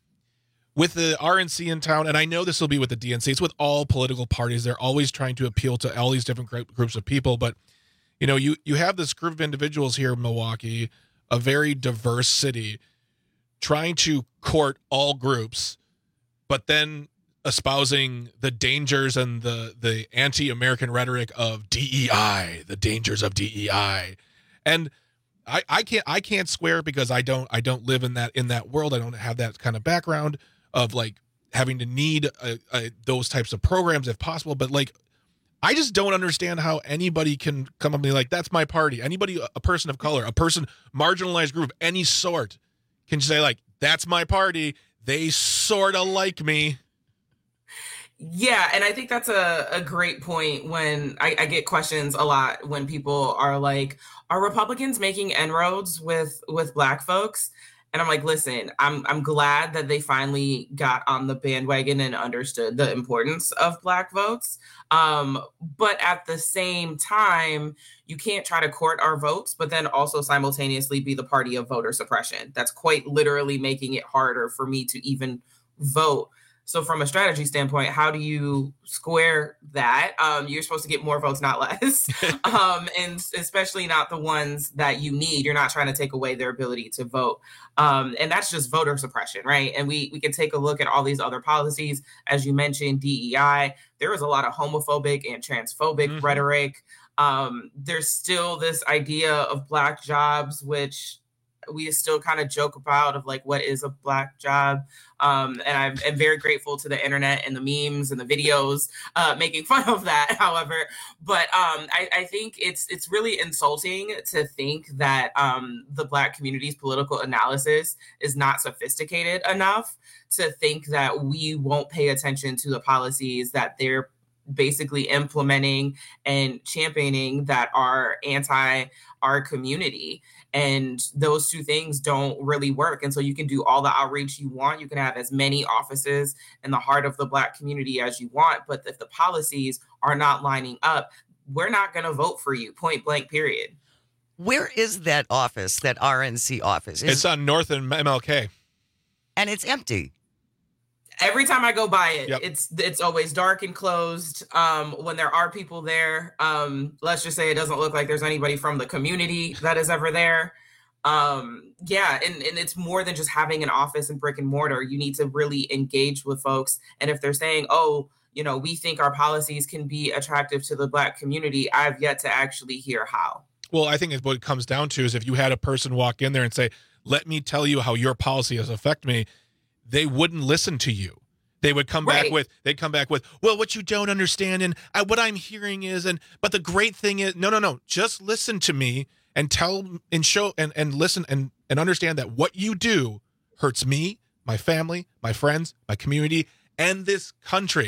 with the R N C in town, and I know this will be with the D N C, it's with all political parties. They're always trying to appeal to all these different gr- groups of people. But, you know, you, you have this group of individuals here in Milwaukee, a very diverse city, trying to court all groups, but then espousing the dangers and the, the anti-American rhetoric of D E I, the dangers of D E I. And I, I can't I can't swear because I don't I don't live in that in that world. I don't have that kind of background of like having to need a, a, those types of programs if possible. But like, I just don't understand how anybody can come up and be like, that's my party. Anybody, a person of color, a person, marginalized group of any sort, can say like, that's my party. They sort of like me. Yeah, and I think that's a, a great point when I, I get questions a lot when people are like, are Republicans making inroads with with Black folks? And I'm like, listen, I'm I'm glad that they finally got on the bandwagon and understood the importance of Black votes. Um, but at the same time, you can't try to court our votes, but then also simultaneously be the party of voter suppression. That's quite literally making it harder for me to even vote. So from a strategy standpoint, how do you square that? Um, you're supposed to get more votes, not less, um, and especially not the ones that you need. You're not trying to take away their ability to vote. Um, and that's just voter suppression, right? And we we can take a look at all these other policies. As you mentioned, D E I, there is a lot of homophobic and transphobic Mm-hmm. rhetoric. Um, there's still this idea of Black jobs, which we still kind of joke about of like, what is a Black job? Um, and I'm, I'm very grateful to the internet and the memes and the videos uh, making fun of that, however. But um, I, I think it's it's really insulting to think that um, the Black community's political analysis is not sophisticated enough to think that we won't pay attention to the policies that they're basically implementing and championing that are anti our community. And those two things don't really work. And so you can do all the outreach you want. You can have as many offices in the heart of the Black community as you want. But if the policies are not lining up, we're not going to vote for you, point blank, period. Where is that office, that R N C office? Is, It's on North and M L K. and it's empty. Every time I go by it, Yep. it's it's always dark and closed. Um, when there are people there, um, let's just say it doesn't look like there's anybody from the community that is ever there. Um, yeah, and, and it's more than just having an office and brick and mortar. You need to really engage with folks. And if they're saying, oh, you know, we think our policies can be attractive to the Black community, I've yet to actually hear how. Well, I think what it comes down to is if you had a person walk in there and say, let me tell you how your policy has affected me, they wouldn't listen to you. They would come Right. back with, they'd come back with, well, what you don't understand and I, what I'm hearing is, and, but the great thing is, no, no, no, just listen to me and tell and show and, and listen and, and understand that what you do hurts me, my family, my friends, my community, and this country.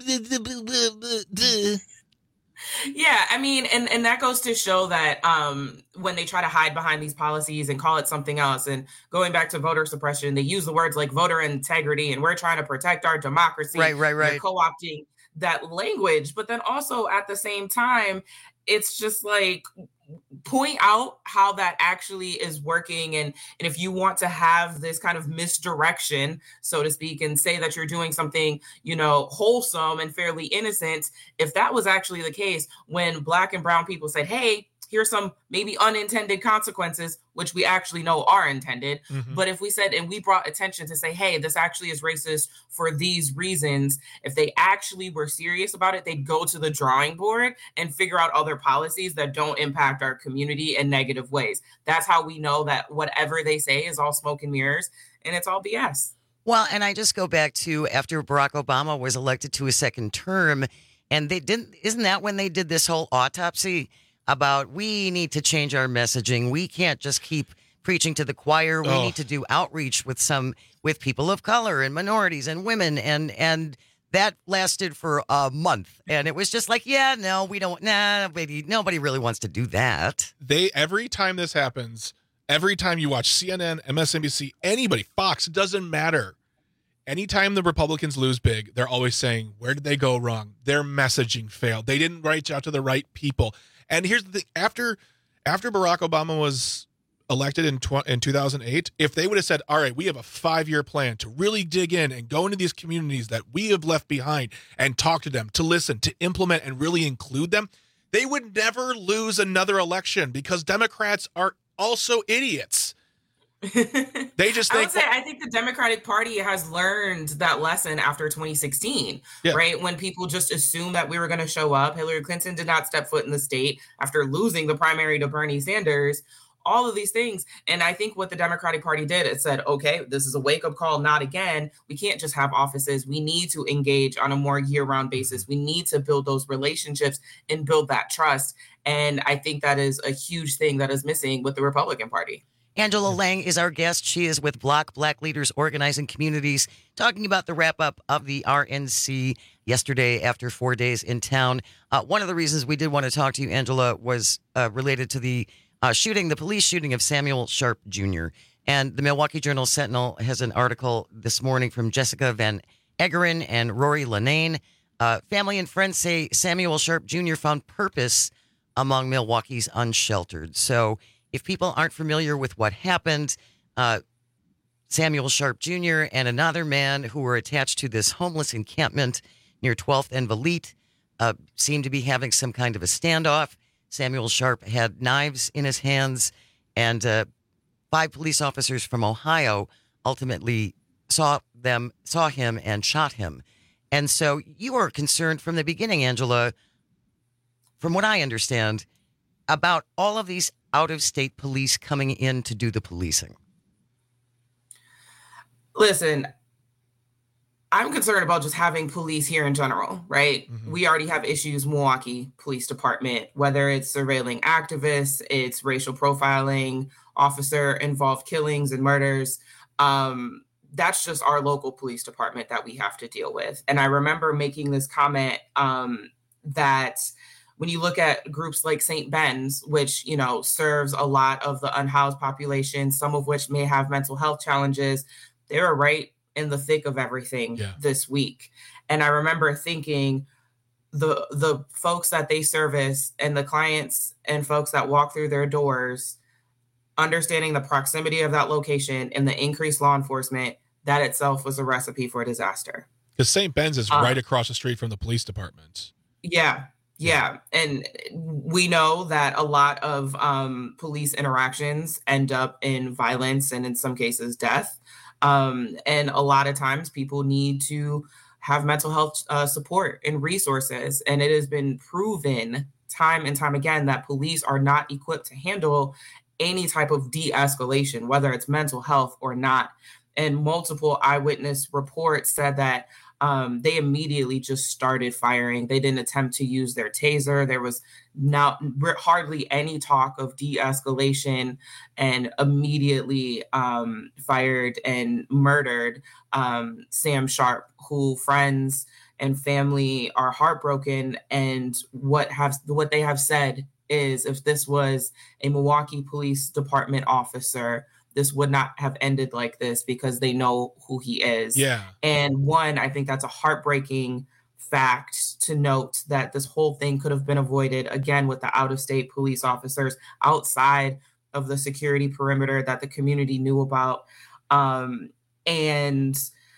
Yeah, I mean, and, and that goes to show that um, when they try to hide behind these policies and call it something else, and going back to voter suppression, they use the words like voter integrity, and we're trying to protect our democracy. Right, right, right. They're co-opting that language, but then also at the same time, it's just like, point out how that actually is working. And, and if you want to have this kind of misdirection, so to speak, and say that you're doing something, you know, wholesome and fairly innocent, if that was actually the case when Black and brown people said, hey, here's some maybe unintended consequences, which we actually know are intended. Mhm. But if we said, and we brought attention to say, hey, this actually is racist for these reasons, if they actually were serious about it, they'd go to the drawing board and figure out other policies that don't impact our community in negative ways. That's how we know that whatever they say is all smoke and mirrors and it's all B S. Well, and I just go back to after Barack Obama was elected to a second term, and they didn't, isn't that when they did this whole autopsy about we need to change our messaging? We can't just keep preaching to the choir. We Oh. need to do outreach with some, with people of color and minorities and women. And, and that lasted for a month. And it was just like, yeah, no, we don't, nah, nobody, nobody really wants to do that. They, every time this happens, every time you watch C N N, M S N B C, anybody, Fox, it doesn't matter. Anytime the Republicans lose big, they're always saying, where did they go wrong? Their messaging failed. They didn't reach out to the right people. And here's the thing, after after Barack Obama was elected in tw- in two thousand eight, if they would have said, all right, we have a five-year plan to really dig in and go into these communities that we have left behind and talk to them, to listen, to implement and really include them, they would never lose another election because Democrats are also idiots. They just I think, would say I think the Democratic Party has learned that lesson after twenty sixteen, Yeah. right? When people just assumed that we were going to show up. Hillary Clinton did not step foot in the state after losing the primary to Bernie Sanders, all of these things. And I think what the Democratic Party did, it said, okay, this is a wake-up call, not again. We can't just have offices. We need to engage on a more year-round basis. We need to build those relationships and build that trust. And I think that is a huge thing that is missing with the Republican Party. Angela Lang is our guest. She is with Block Black Leaders Organizing Communities, talking about the wrap-up of the R N C yesterday after four days in town. Uh, one of the reasons we did want to talk to you, Angela, was uh, related to the uh, shooting, the police shooting of Samuel Sharp Junior And the Milwaukee Journal-Sentinel has an article this morning from Jessica Van Eggeren and Rory Lanane. Uh, family and friends say Samuel Sharp Junior found purpose among Milwaukee's unsheltered. So if people aren't familiar with what happened, uh, Samuel Sharp Junior and another man who were attached to this homeless encampment near twelfth and Valete uh, seemed to be having some kind of a standoff. Samuel Sharp had knives in his hands, and uh, five police officers from Ohio ultimately saw them, saw him and shot him. And so you were concerned from the beginning, Angela, from what I understand, about all of these out-of-state police coming in to do the policing. Listen, I'm concerned about just having police here in general, right? Mm-hmm. We already have issues, Milwaukee Police Department, whether it's surveilling activists, it's racial profiling, officer-involved killings and murders. Um, that's just our local police department that we have to deal with. And I remember making this comment um, that when you look at groups like Saint Ben's, which, you know, serves a lot of the unhoused population, some of which may have mental health challenges, they were right in the thick of everything yeah. this week. And I remember thinking the the folks that they service and the clients and folks that walk through their doors, understanding the proximity of that location and the increased law enforcement, that itself was a recipe for disaster. Because Saint Ben's is um, right across the street from the police department. Yeah. Yeah. And we know that a lot of um, police interactions end up in violence and in some cases death. Um, and a lot of times people need to have mental health uh, support and resources. And it has been proven time and time again that police are not equipped to handle any type of de-escalation, whether it's mental health or not. And multiple eyewitness reports said that Um, they immediately just started firing. They didn't attempt to use their taser. There was not hardly any talk of de-escalation, and immediately um, fired and murdered um, Sam Sharp, who friends and family are heartbroken. And what have what they have said is, if this was a Milwaukee Police Department officer, this would not have ended like this, because they know who he is. Yeah. And one, I think that's a heartbreaking fact to note, that this whole thing could have been avoided, again, with the out-of-state police officers outside of the security perimeter that the community knew about. Um, and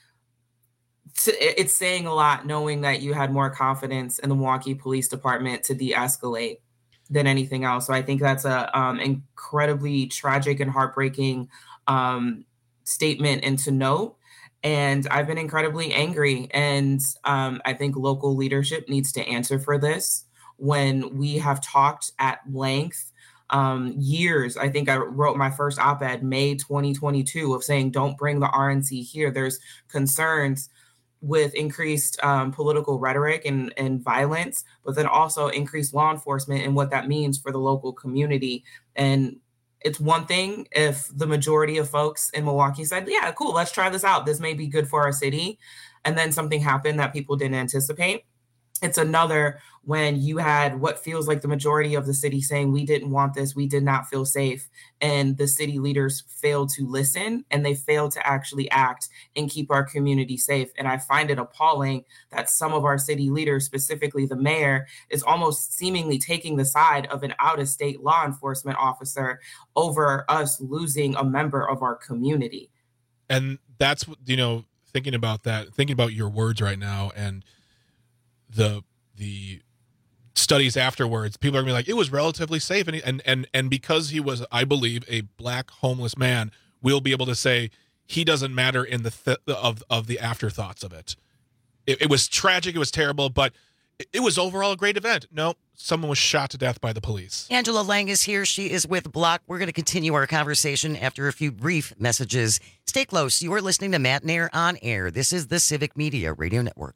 it's saying a lot knowing that you had more confidence in the Milwaukee Police Department to de-escalate than anything else. So I think that's a um, incredibly tragic and heartbreaking um, statement and to note. And I've been incredibly angry. And um, I think local leadership needs to answer for this. When we have talked at length um, years, I think I wrote my first op-ed May twenty twenty-two of saying, don't bring the R N C here. There's concerns with increased um, political rhetoric and, and violence, but then also increased law enforcement and what that means for the local community. And it's one thing if the majority of folks in Milwaukee said, yeah, cool, let's try this out. This may be good for our city. And then something happened that people didn't anticipate. It's another when you had what feels like the majority of the city saying, we didn't want this, we did not feel safe. And the city leaders failed to listen, and they failed to actually act and keep our community safe. And I find it appalling that some of our city leaders, specifically the mayor, is almost seemingly taking the side of an out-of-state law enforcement officer over us losing a member of our community. And that's, you know, thinking about that, thinking about your words right now, and the the studies afterwards, people are gonna be like, it was relatively safe, and and and and because he was, I believe, a black homeless man, we'll be able to say he doesn't matter in the th- of of the afterthoughts of it. it. It was tragic, it was terrible, but it, it was overall a great event. No, someone was shot to death by the police. Angela Lang is here. She is with Block. We're going to continue our conversation after a few brief messages. Stay close. You are listening to Matt Nair on Air. This is the Civic Media Radio Network.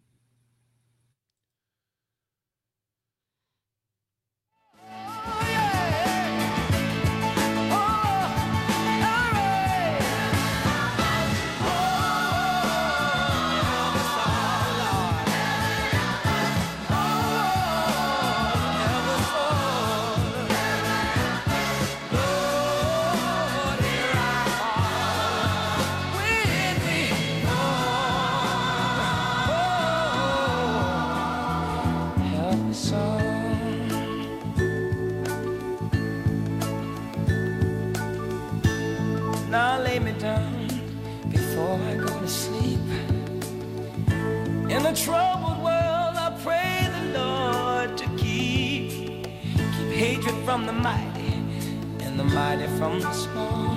Now lay me down before I go to sleep. In a troubled world, I pray the Lord to keep keep hatred from the mighty and the mighty from the small.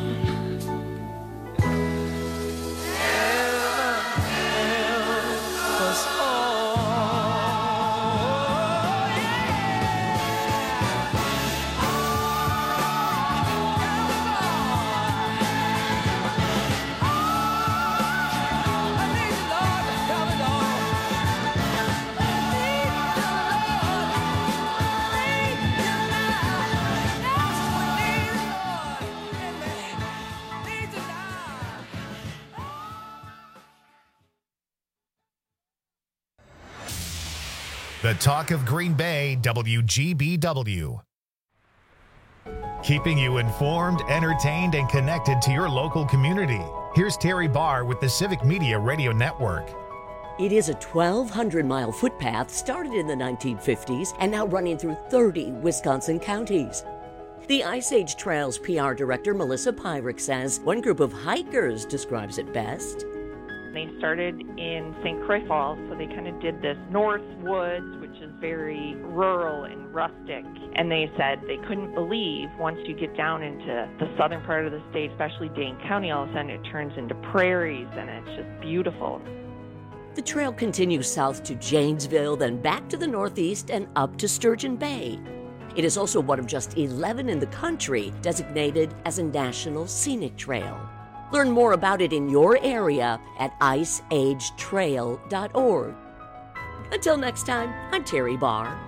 Heaven help us all. The Talk of Green Bay, W G B W. Keeping you informed, entertained, and connected to your local community. Here's Terry Barr with the Civic Media Radio Network. It is a twelve hundred mile footpath started in the nineteen fifties and now running through thirty Wisconsin counties. The Ice Age Trails P R director Melissa Pyrick says one group of hikers describes it best. They started in Saint Croix Falls, so they kind of did this North Woods, which is very rural and rustic. And they said they couldn't believe once you get down into the southern part of the state, especially Dane County, all of a sudden it turns into prairies and it's just beautiful. The trail continues south to Janesville, then back to the northeast and up to Sturgeon Bay. It is also one of just eleven in the country designated as a National Scenic Trail. Learn more about it in your area at ice age trail dot org. Until next time, I'm Terry Barr.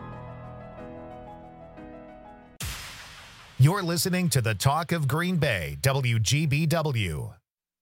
You're listening to the Talk of Green Bay, W G B W.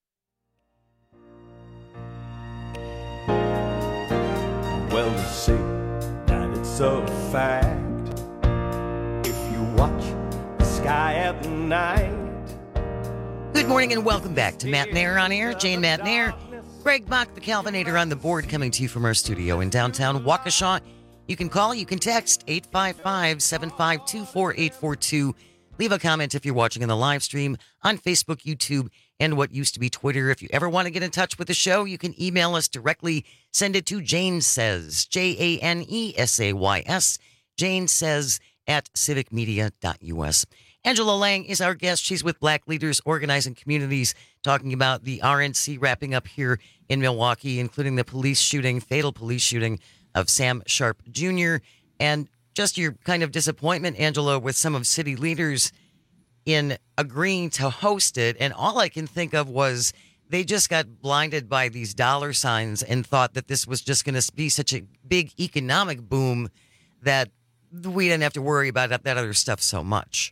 Well, they say that it's a fact. If you watch the sky at night. Good morning and welcome back to Matt Nair on Air. Jane Matt Nair, Greg Bach, the Calvinator on the board, coming to you from our studio in downtown Waukesha. You can call, you can text eight five five, seven five two, four eight four two. Leave a comment if you're watching in the live stream on Facebook, YouTube, and what used to be Twitter. If you ever want to get in touch with the show, you can email us directly. Send it to Jane Says, J A N E S A Y S, Jane Says at civic media dot U S. Angela Lang is our guest. She's with Black Leaders Organizing Communities, talking about the R N C wrapping up here in Milwaukee, including the police shooting, fatal police shooting of Sam Sharp Junior And just your kind of disappointment, Angela, with some of city leaders in agreeing to host it. And all I can think of was they just got blinded by these dollar signs and thought that this was just going to be such a big economic boom that we didn't have to worry about that other stuff so much.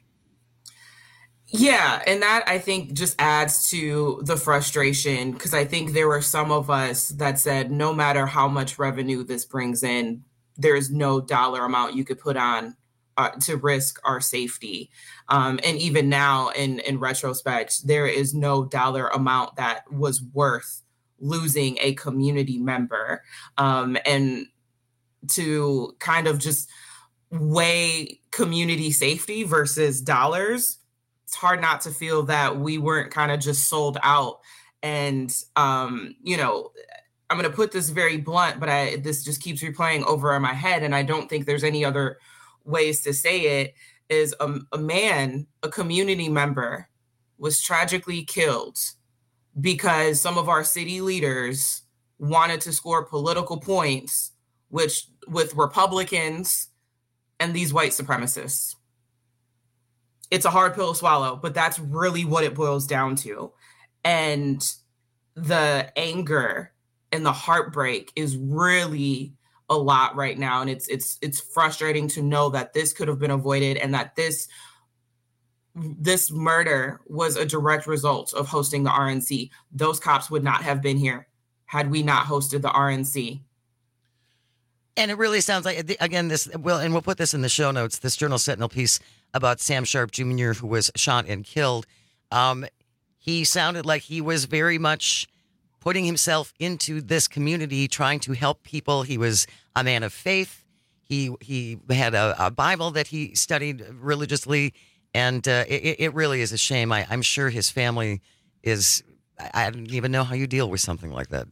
Yeah, and that I think just adds to the frustration, because I think there were some of us that said no matter how much revenue this brings in, there is no dollar amount you could put on uh, to risk our safety. Um, and even now, in, in retrospect, there is no dollar amount that was worth losing a community member. Um, and to kind of just weigh community safety versus dollars, it's hard not to feel that we weren't kind of just sold out. And, um, you know, I'm going to put this very blunt, but I, this just keeps replaying over in my head. And I don't think there's any other ways to say it, is a, a man, a community member, was tragically killed because some of our city leaders wanted to score political points, which with Republicans and these white supremacists. It's a hard pill to swallow, but that's really what it boils down to. And the anger and the heartbreak is really a lot right now. And it's it's it's frustrating to know that this could have been avoided and that this this murder was a direct result of hosting the R N C. Those cops would not have been here had we not hosted the R N C. And it really sounds like, again, this, well, and we'll put this in the show notes, this Journal Sentinel piece about Sam Sharp Junior, who was shot and killed. Um, he sounded like he was very much putting himself into this community, trying to help people. He was a man of faith. He he had a, a Bible that he studied religiously. And uh, it, it really is a shame. I, I'm sure his family is, I don't even know how you deal with something like that.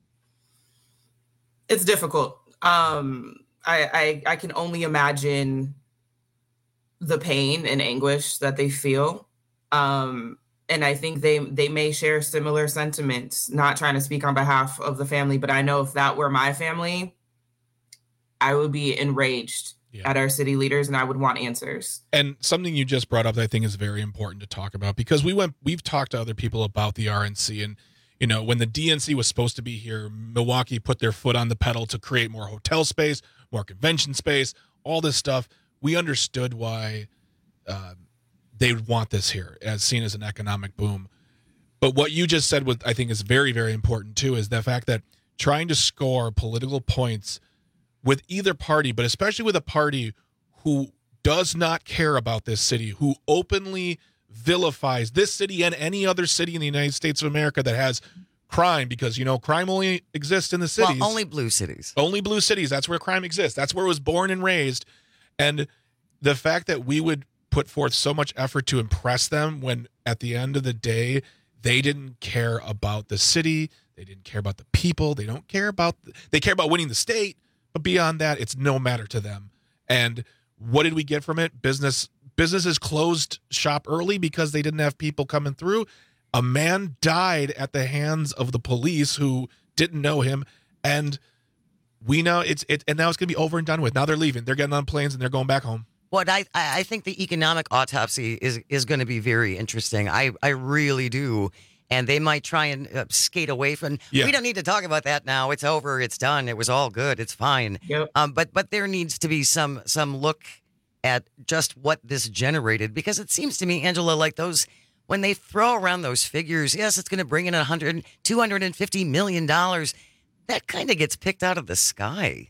It's difficult. Um, I, I I can only imagine the pain and anguish that they feel. Um, and I think they they may share similar sentiments, not trying to speak on behalf of the family, but I know if that were my family, I would be enraged yeah. at our city leaders and I would want answers. And something you just brought up that I think is very important to talk about, because we went, we've talked to other people about the R N C, and you know, when the D N C was supposed to be here, Milwaukee put their foot on the pedal to create more hotel space, more convention space, all this stuff. We understood why uh, they would want this here, as seen as an economic boom. But what you just said, what I think is very, very important too, is the fact that trying to score political points with either party, but especially with a party who does not care about this city, who openly vilifies this city and any other city in the United States of America that has crime, because, you know, crime only exists in the cities. Well, only blue cities. Only blue cities. That's where crime exists. That's where it was born and raised. And the fact that we would put forth so much effort to impress them when at the end of the day, they didn't care about the city. They didn't care about the people. They don't care about, they care about winning the state. But beyond that, it's no matter to them. And what did we get from it? Business Businesses closed shop early because they didn't have people coming through. A man died at the hands of the police who didn't know him. And we know it's it, and now it's going to be over and done with. Now they're leaving. They're getting on planes and they're going back home. What I I think the economic autopsy is is going to be very interesting. I I really do. And they might try and uh, skate away from. Yeah. We don't need to talk about that now. It's over. It's done. It was all good. It's fine. Yep. Um, but but there needs to be some some look at just what this generated, because it seems to me, Angela, like those when they throw around those figures, yes, it's going to bring in one hundred, two hundred fifty million dollars. That kind of gets picked out of the sky.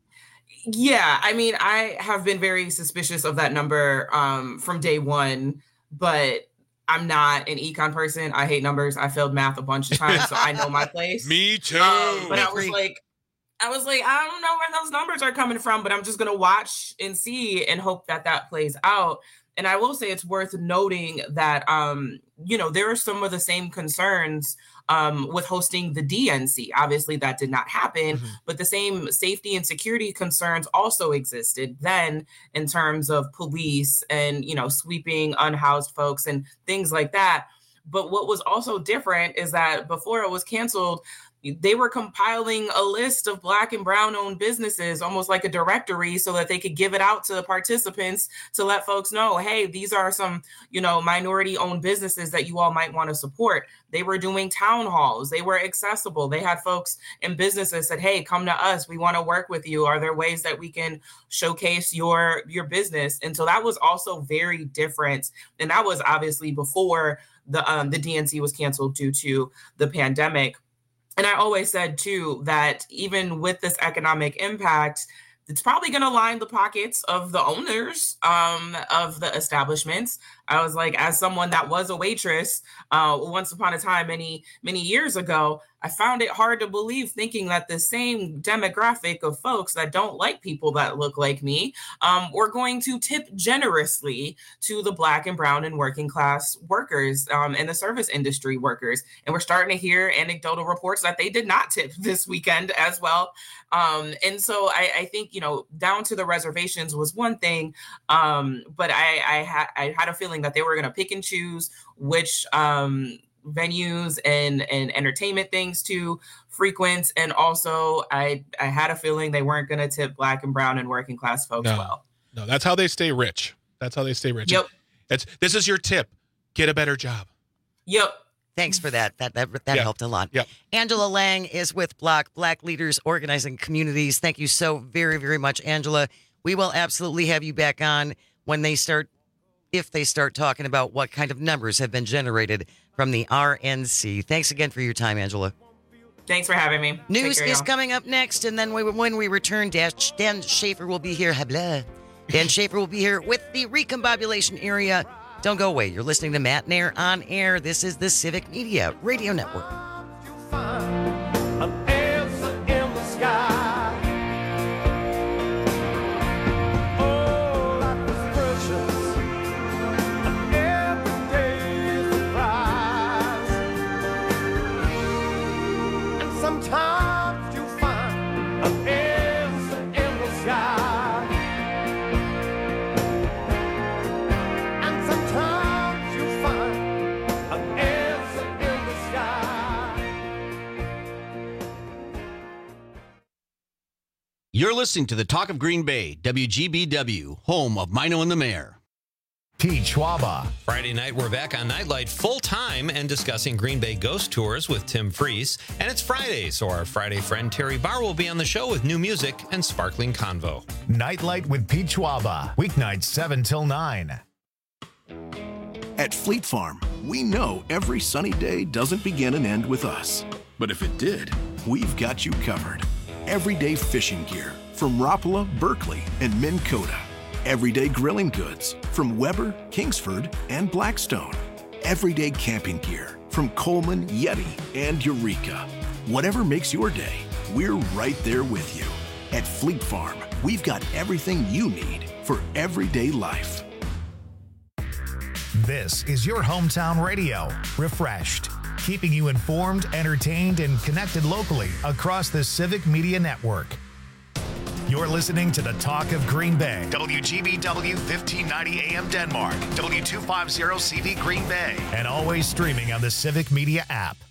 Yeah, I mean, I have been very suspicious of that number um, from day one, but I'm not an econ person. I hate numbers. I failed math a bunch of times, so I know my place. Me too. Um, but I was like, I was like, I don't know where those numbers are coming from, but I'm just going to watch and see and hope that that plays out. And I will say it's worth noting that, um, you know, there are some of the same concerns um, with hosting the D N C. Obviously, that did not happen, mm-hmm. but the same safety and security concerns also existed then in terms of police and, you know, sweeping unhoused folks and things like that. But what was also different is that before it was canceled, they were compiling a list of Black and Brown owned businesses, almost like a directory, so that they could give it out to the participants to let folks know, hey, these are some, you know, minority owned businesses that you all might want to support. They were doing town halls. They were accessible. They had folks and businesses said, hey, come to us. We want to work with you. Are there ways that we can showcase your, your business? And so that was also very different. And that was obviously before the um, the D N C was canceled due to the pandemic. And I always said, too, that even with this economic impact, it's probably going to line the pockets of the owners um, of the establishments. I was like, as someone that was a waitress uh, once upon a time, many, many years ago, I found it hard to believe thinking that the same demographic of folks that don't like people that look like me um, were going to tip generously to the Black and Brown and working class workers um, and the service industry workers. And we're starting to hear anecdotal reports that they did not tip this weekend as well. Um, and so I, I think, you know, down to the reservations was one thing, um, but I, I, ha- I had a feeling that they were going to pick and choose which um, venues and, and entertainment things to frequent. And also I, I had a feeling they weren't going to tip Black and Brown and working class folks no, well. No, that's how they stay rich. That's how they stay rich. Yep. It's, this is your tip. Get a better job. Yep. Thanks for that. That that, that yep. helped a lot. Yep. Angela Lang is with Block, Black Leaders Organizing Communities. Thank you so very, very much, Angela. We will absolutely have you back on when they start, if they start talking about what kind of numbers have been generated from the R N C. Thanks again for your time, Angela. Thanks for having me. News care, is y'all. coming up next, and then we, when we return, Dan Schaefer will be here. Habla. Dan Schaefer will be here with the recombobulation area. Don't go away. You're listening to Matt Nair on air. This is the Civic Media Radio Network. An answer in the sky. Oh, life is precious. And every day is a prize. And sometimes you find an answer in the sky. You're listening to the Talk of Green Bay, W G B W, home of Mino and the Mayor. Pete Schwaba. Friday night, we're back on Nightlight full-time and discussing Green Bay ghost tours with Tim Freese. And it's Friday, so our Friday friend Terry Barr will be on the show with new music and sparkling convo. Nightlight with Pete Schwaba. Weeknights seven till nine. At Fleet Farm, we know every sunny day doesn't begin and end with us. But if it did, we've got you covered. Everyday fishing gear, from Rapala, Berkeley, and Minn Kota. Everyday grilling goods from Weber, Kingsford, and Blackstone. Everyday camping gear from Coleman, Yeti, and Eureka. Whatever makes your day, we're right there with you. At Fleet Farm, we've got everything you need for everyday life. This is your hometown radio, refreshed, keeping you informed, entertained, and connected locally across the Civic Media Network. You're listening to the Talk of Green Bay, W G B W fifteen ninety A M Denmark, W two fifty C V Green Bay, and always streaming on the Civic Media app.